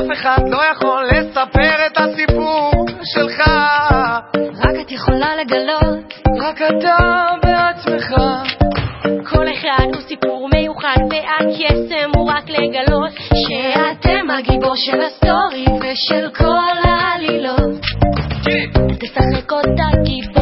אף אחד לא יכול לספר את הסיפור שלך, רק את יכולה לגלות, רק אתה בעצמך. כל אחד הוא סיפור מיוחד והקסם הוא רק לגלות שאתם הגיבור של הסטורי ושל כל העלילות. תשחק אותה גיבור